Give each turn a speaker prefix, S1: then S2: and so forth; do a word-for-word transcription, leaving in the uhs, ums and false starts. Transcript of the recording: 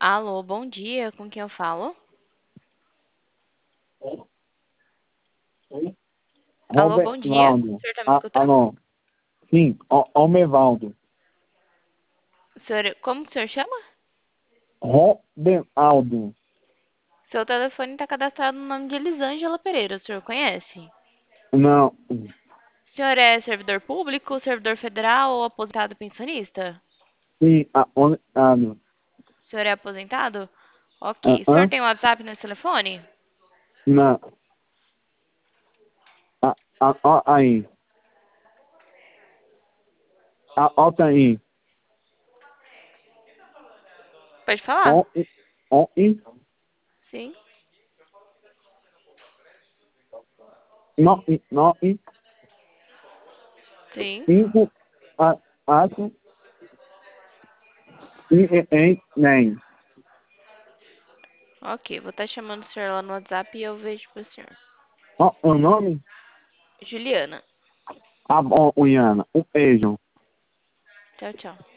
S1: Alô, bom dia, com quem eu falo? Alô,
S2: Robert
S1: bom dia, o
S2: Valdo.
S1: senhor tá me
S2: Ah,
S1: escutando?
S2: alô. Sim, Ho- Homervaldo.
S1: O senhor, como que o senhor chama?
S2: Robert Aldo.
S1: Seu telefone tá cadastrado no nome de Elisângela Pereira, o senhor conhece?
S2: Não.
S1: O senhor é servidor público, servidor federal ou aposentado pensionista?
S2: Sim, a, on- Aldo.
S1: O senhor é aposentado?
S2: Ah,
S1: Ok. O senhor
S2: hã?
S1: tem WhatsApp nesse telefone?
S2: Não. Ah, ah, ó, aí. Ah, Alta aí.
S1: Pode falar?
S2: Ó, i- ó, i-
S1: Sim.
S2: nó, i- nó, i-
S1: Sim.
S2: cinco, a, acho, i, e, em, nem.
S1: Ok, vou estar chamando o senhor lá no WhatsApp e eu vejo pro senhor.
S2: Ó, o nome?
S1: Juliana.
S2: Ah, bom, Uiana. Um beijo.
S1: Tchau, tchau.